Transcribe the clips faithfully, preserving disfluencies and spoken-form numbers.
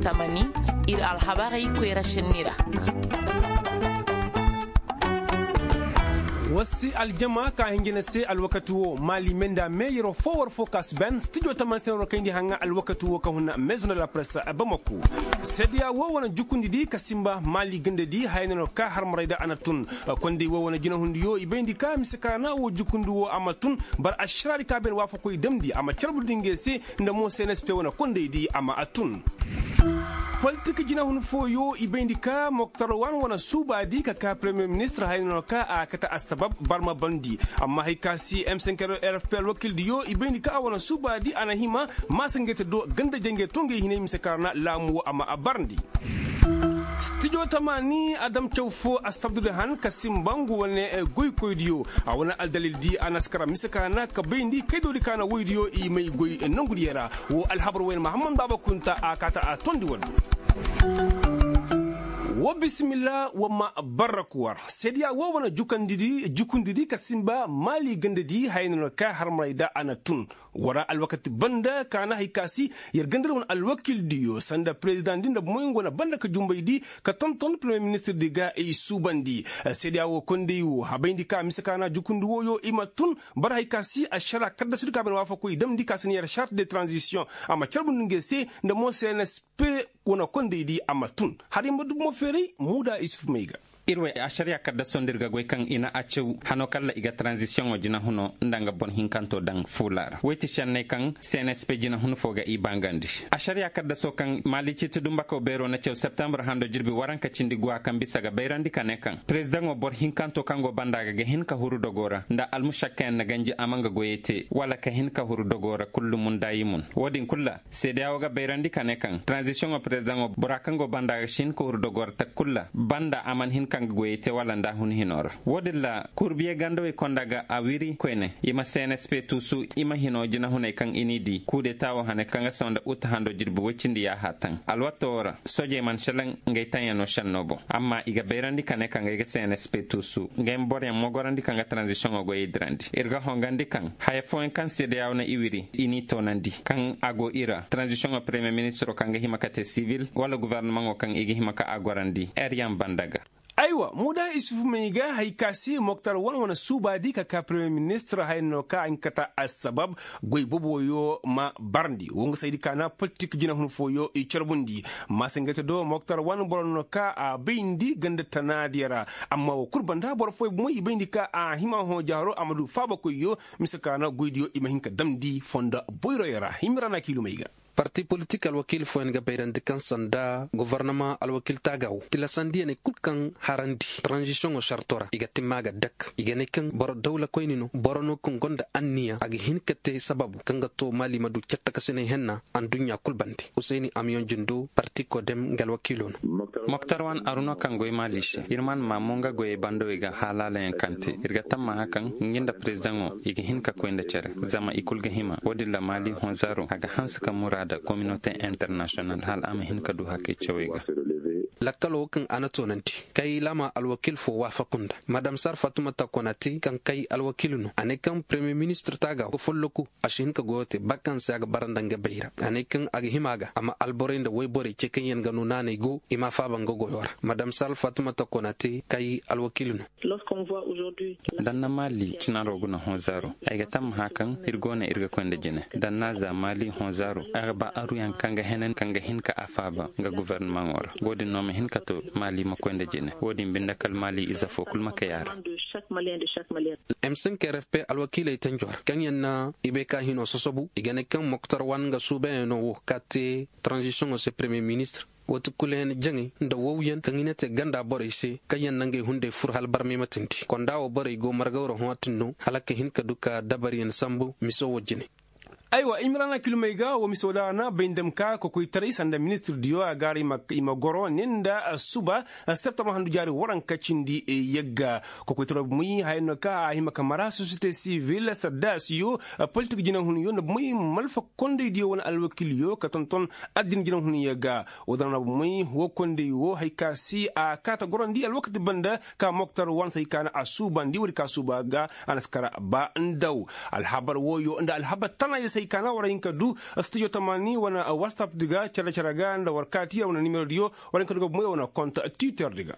tamani ir alhabari kwera shenira wasi aljama ka hingina se alwakatu wo mali menda meyro forward focus ben studio taman sen rokandi hanga alwakatu wo ka hunna maison de la presse bamako sedia wo wona jukundi di kasimba mali gende di hayno ka har marayda anatun kondi wo wona jina hundi yo ibendi ka miskana wo jukundi wo amatun bar ashrari ka ben wafa koy demdi ama charbu dinge se ndamo C N S P wona konde di ama atun politique jina hun fo yo ibendi ka Moktar Wan wona subadi ka ka premier ministre hayno ka a kata asbab barma bandi amma hay kasi M cinq R F P wakil diyo ibendi ka wona subadi ana hima masangete do ganda jenge tonge hine misakarna lamu amma abarndi studio tamani adam chawfo asabdu han kasim bangu wone goy koydiyo a wona aldalil di anaskara misakana ka bendi kaydo di kana woydiyo i may goy nangudi yara wo alhabr wen muhammad baba kunta akata a tondi won wa bismillah wa ma barakwar sedia wa wana jukandidi jukundidi kasimba mali gandadi hayno ka harmayda anatun wara alwakati banda kana haykasi yer gandar won alwakil diyo sanda president dinda moyngo na banda ka jumbaydi ka tonton premier ministre diga e subandi sedia wo kondi wo habayndi ka misakana jukundi wo yo imatun bar haykasi ashara kadda sudi ka ben wafa ko idam di kasani yer charte de transition ama charbun ngese ndamo C N S P wona kondi di amatun harimba mo feri muda isuf meiga irwe a sharia kadda sondirga goy kan ina acew hano kala iga transition o jina huno ndanga bon hinkanto dang fular weti shanne kan C N S P jina huno foga i bangandi a sharia kadda so kan mali citu dumba ko bero na cew september hando jirbi waranka cindi gwa kan bisaga bayrandi kane kan president o bor hinkanto kango bandaga ge hinka huru dogora nda almushakken na ganji amanga goyete wala ka hinka huru dogora kullu mun dayimun wodin kulla sedawo ga bayrandi kane kan transition o president o borakango bandaga shin ko huru dogora ta kulla banda aman hinka kang goyete wala nda hun hinor wodilla kurbiye gando e kondaga awiri kwene ima C N S P tusu ima hino jina hunay kang inidi kude tawo hane kanga sonda uta hando jirbu wechindi ya hatan alwatora soje man shalang ngay tanyano shannobo amma iga berandi kane kanga iga C N S P tusu ngay mbore mogorandi kanga transition o goye drandi irga hongandi kang haya foen kan sede yawna iwiri ini tonandi kang ago ira transition o premier ministre kanga himakate civil wala gouvernement o kang igi himaka agorandi eriam bandaga aywa muda isuf meiga haykasi Moktar Wan wana subadi ka ka premier ministre hayno ka ankata asbab goy bobo yo ma barndi wonga saydi kana politique jina hun foyo e charbundi masengete do Moktar Wan borno ka a beindi ganda tanadira amma wo kurbanda bor foy moy beindi ka a hima ho jaro amadou faba ko yo misakana goydiyo imahinka damdi fonda boyro yara himrana kilo meiga parti politique alwakil foenga bayrandi kan sanda gouvernement alwakil tagaw tilasandi ne kutkan harandi transition o chartora iga timaga dak iga ne kan bor dawla koynino borono kun gonda anniya agi hinkete sababu kanga to mali madu ketta kasene henna an dunya kulbandi usaini amion jindo parti ko dem ngal wakilon Moktar Wan aruno kan goy malishe irman mamunga goy bando iga halala en kante irga tamma hakan nginda president o iga hinka koynda cere zama ikulga hima wodilla mali honzaro aga hanska murad da communauté internationale hal am hin kadu hakke cewega lakalo kan anatonanti kay lama alwakil fo wafaqunda madam sar fatuma takonati kan kay alwakiluno ane kan premier ministre taga ko folloku ashin ka gote bakkan saga barandanga bayra ane kan agi himaga ama alborenda woybore ceken yen ganu nane go ima faba ngogo yora madam sar fatuma takonati kay alwakiluno lorsqu'on voit aujourd'hui danna mali tinarogu na honzaro ayga tam hakan irgona irga konde jene danna za mali honzaro ba aru yan kanga henen kanga hinka afaba nga gouvernement ora wodi no me hinka to mali makonde jene wodi binda kal mali izafo kul makayar M cinq R F P alwakila itanjor kanyen na ibeka hino sosobu igane kan Moktar Wan nga sube no kate transition o se premier ministre wata kulen jangi nda wowyen kangine te ganda bore se kayen nange hunde fur hal barmi matinti konda o bore go margawro hotinno halaka hinka duka dabariyen sambu miso wojine aywa imrana kilomega wo misodana bindem ka ko koy tari sanda ministre dio agari mak imagoro nenda suba septembre handu jari waran kacindi e yegga ko koy toro muy hayno ka hima kamara société civile sadasio politique jina hun yo muy malfa konde dio won alwakil yo ka tonton adin jina hun yegga wodana muy wo konde wo hayka si a kata gorondi alwakti banda ka Moktar Wan say kana asuba ndi wori ka suba ga anaskara ba ndaw alhabar wo yo nda alhabar tana sai kana wara inka du studio tamani wana whatsapp diga chara chara ga nda warkati wana numero dio wala inka duga moyo wana konta twitter diga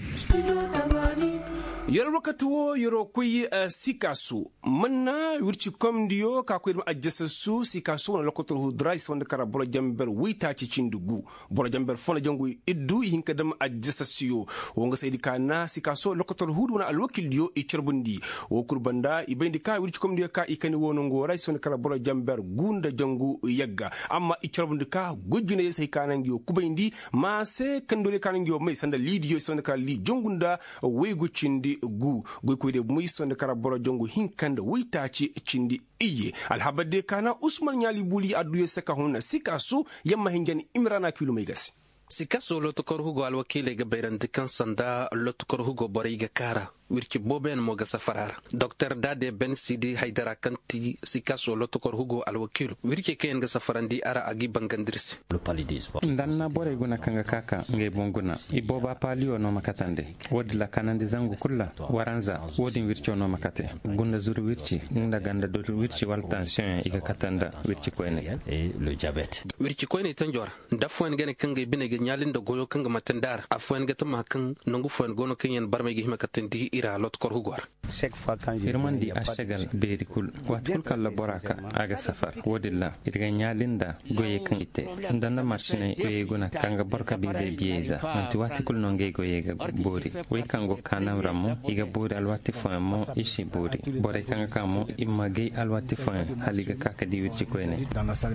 yoro wakati wo yoro kuyi uh, sikasu manna wirci komdiyo ka kuyi ajjasa su sikasu wana lokotor hu drais wanda kara bolo jamber wita ci cindugu bolo jamber fona jangu iddu hinka dam ajjasa siyo wonga saydi kana sikasu lokotor hu wana alwakil dio i cerbundi wo kurbanda ibendi ka wirci komdiyo ka ikani wono ngo rais wanda kara bolo jamber gunda jangu yagga amma i cerbundi ka gojjina yesay kanangiyo kubayndi ma se kandole kanangiyo mai sanda lidiyo sonda kara li jongunda wego cindi gu goykoyde muy sonde kara boro jongo hinkande witaci cindi iye alhabade kana usman nyali buli aduye saka honna sikasu yamma hinjani imrana kilo megas sikaso lotokor hugo alwakile ga bayrandi kan sanda lotokor hugo boriga kara wirki boben moga safarar dr dade ben sidi haidara kanti sikaso lotokor hugo alwakil wirki ken ga safarandi ara agi bangandirsi le paludisme ndanna bore guna kanga kaka ngai bonguna iboba palio no makatande wodi la kanande zangu kulla waranza wodi wirki no makate gunda zuru wirki nda ganda do wirki wal tension iga katanda wirki koene et le diabète wirki koene tanjora dafwan gene kanga binege nyalinda goyo kanga matandar afwan ga tama kan nongu fwan gono kenyen barme gi makatandi ira lot kor hugor chaque fois quand je irmandi ashagal berikul watul kala boraka aga safar wodilla irga nyalinda goye kan ite ndanda machine goye gona kanga borka bize bieza manti wati kul nonge goye ga bori we kango kanam ramo iga bori alwati famo ishi bori bore kanga kamo image alwati famo haliga kaka diwirci koene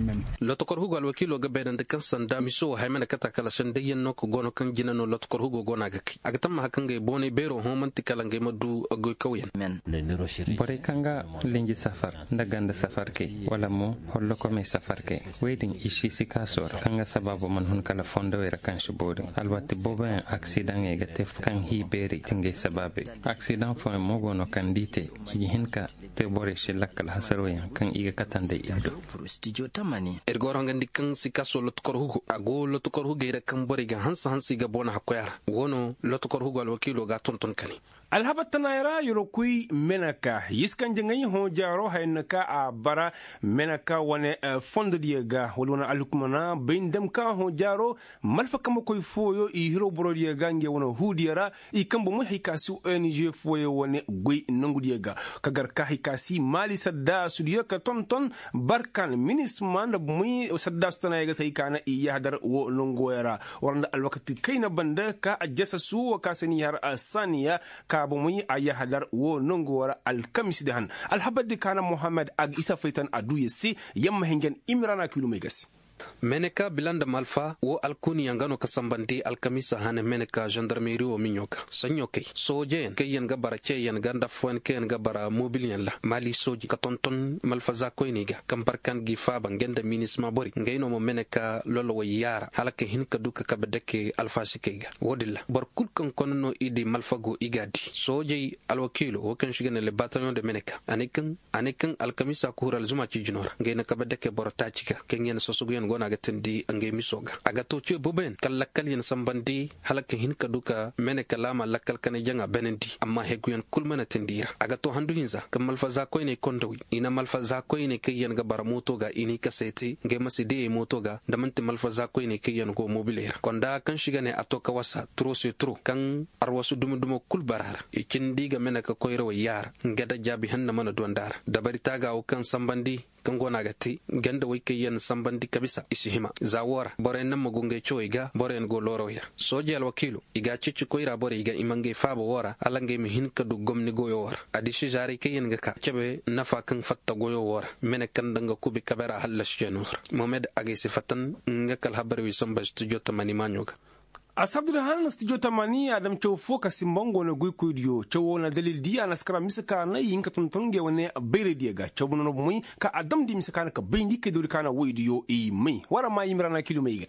lot kor hugol wakilo ga bedan de kan sanda miso haymana kata kala sande yenno ko gono kan jinano lot kor hugo gona ga ki aga tamma hakanga boni bero homanti kala ngai madu agoy kawyen bore kanga lingi safar ndaganda safar ke wala mo hollo ko me safar ke waiting ishi sikasor kanga sababu man hun kala fondo wera kan shubodi alwati boba accident e gatef kan hi beri tinge sababe accident fo mo gono kan dite yihinka te bore shilakal hasaro yan kan iga katande iddo studio tamani ergoro ngandi kan sikaso lot kor hugo ago lot kor hugo ira kan bore ga hansa hansi ga bona hakoyar wono lot kor hugo alwakilo ga tonton kani alhabatana yara yorokui menaka yiskan jangai ho jaro haynaka a bara menaka wane uh, fondo diega wala alukmana bindam ka ho jaro malfa kam koy foyo i hiro boro diega nge wono hudiara i kambo mo hikasu O N G foyo wane goy nangu diega kagar ka hikasi mali sadda studio ka tonton barkan minisman da muy sadda stana yega sai kana i yahdar wo nongoyara wanda alwakati kaina banda ka ajasa su wa kasani har asaniya ka abu muyi aya hadar wo nongowara alkamisi dahan alhabadi kana muhammad ag isa faitan adu yesi yamma hengen imrana kilo megasi meneka bilanda malfa wo alkuni yangano kasambandi alkamisa hane meneka gendarmerie wo minyoka sanyoke soje kayen gabara cheyen ganda fwen ken gabara mobil yan la mali soji katonton malfa za koiniga kamparkan gi faba ngenda minisma bori ngayno mo meneka lolo wo yara halake hinka duka kabedeke alfasikega wodilla bor kulkan konno idi malfago igadi soje alwakilo wo kan shigene le bataillon de meneka anikan anikan alkamisa kural zuma ci jinora ngayna kabedeke borotachika kenyen sosugo gona ga tindi ange misoga aga to che boben kala kalyen sambandi halaka hinka duka mene kalama lakal kana janga benendi amma heguyen kulmana tindira aga to handu hinza kamal faza ko ne kondowi ina malfaza ko ne kayen ga baramoto ga ini kaseti nge masidi moto ga damanti malfaza ko ne kayen go mobilera konda kan shiga ne atoka wasa tro se tro kan arwasu dum dum kul barara e kindi ga mene ka koyro yar ngada jabi hanna mana dondara dabari taga o kan sambandi kan gona gati ganda wai kayen sambandi kabisa isihima zawara bore nan magunge choiga bore ngo loro ya soje al wakilu iga cici koira bore iga imange fabo wara alange mi hinka du gomni goyo wara adishi jari kayen ga ka cebe nafa kan fatta goyo wara mene kan danga kubi kabera halash jenur mohamed age sifatan nga kal habari wi samba studio tamani manyoga asabdu han studio tamani adam chow foka simbongo na guikudio chow na dalil dia na skara misaka na yinka tontonge wane bere diega chow no muy ka adam di misaka ka bendi ke duri kana widio e mai wara ma yimrana kilo meiga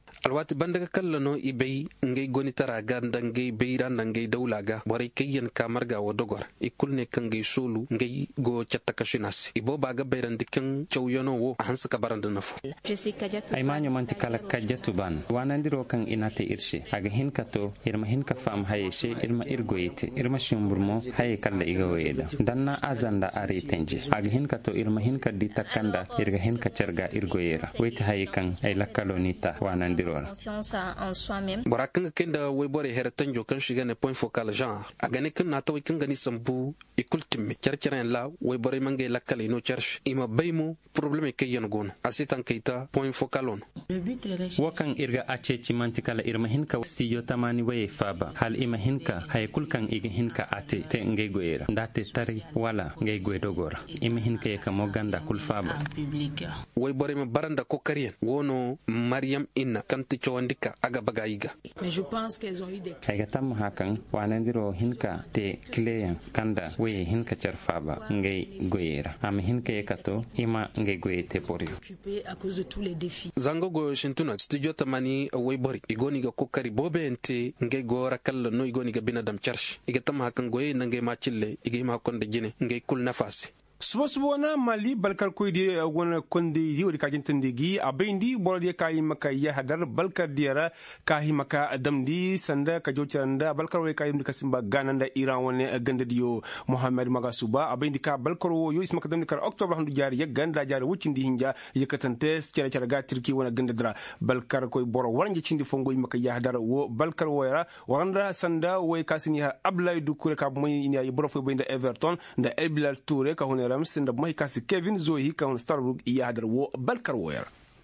alwati bandaga kallano ibey ngay goni tara ganda ngay beyranda ngay dawlaga boray kayen kamarga wo dogor ikulne kan ngay solu ngay go chatta kashinas ibo baga beyrandi kan chawyono wo hansa kabaranda nafo ay manyo manti kala kajatu ban wanandiro kan inate irshe aga hinkato irma hinka fam hayeshe irma irgoyete irma shumburmo haye kala iga weda danna azanda are tenje aga hinkato irma hinka ditakanda irga hinka cerga irgoyera wete haye kan ay lakalonita wanandiro borakan kenda we bore hera tanjo kan shiga ne point focal genre agane kan na tawi kan gani sambu ikultimme cerceren la we bore mangi lakkale no cherche ima baymo problème kay yan gon asitan kayta point focal on wakan irga ace cimanti kala irma hinka studio tamani waye faba hal ima hinka hay kulkan igi hinka ate te ngay goyera ndate tari wala ngay goy dogora ima hinka e kamo ganda kul faba way bore ma baranda ko karien wono Mariam inna kanti chawandika aga bagayiga ay tam hakan wanandiro hinka te kleyan kanda waye hinka cer faba ngay goyera am hinka e kato ima ngay goyete pori zango go shintuna studio tamani way bori igoni ga kokari bobe ente ngay gora kala no igoni ga binadam charsh iga tam hakan goye nangay machille igi ma konde jine ngay kul nafasi suba suba na mali balkar koyde wona konde di wadi kajin tandigi abendi bolade kayi maka ya hadar balkar diara kahi maka damdi sanda ka jocanda balkar way kayi maka simba gananda iran woni ganda diyo muhammad maga suba abendi ka balkar wo yo ismaka damdi kar october handu jari ya ganda jari wucindi hinja yakatante cere cere ga tirki wona ganda dra balkar koy boro waranje cindi fongo maka ya hadar wo balkar woyra waranda sanda way kasini ha ablay du kure ka moy ina boro fo benda everton da elbilal toure ka hone ramsin da mai kasi Kevin Zohi kan Starbuck iya hadar wo balkar wayar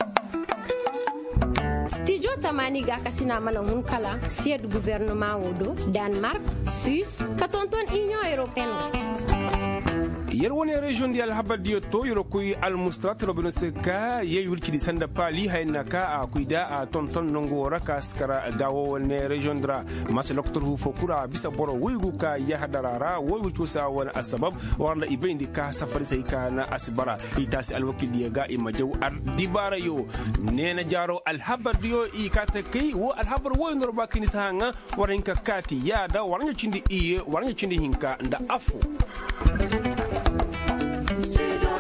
studio tamani ga kasina mana hun kala sied gouvernement wodo Denmark Suisse katonton Union Européenne yer woni region di alhabadiyo to yoro koy almustrat robino seka ye wulkidi sanda pali hayna ka a kuida a tonton nongo raka skara gawo ne region dra mas docteur hu fokura bisa boro wigu ka ya hadarara wo wulko sa won asbab wala ibendi ka safari sai ka na asbara itasi alwakili ga imajaw ar dibara yo nena jaro alhabadiyo i kata kai wo alhabar wo ndor bakini sanga warinka kati ya da warnya cindi iye warnya cindi hinka nda afu. See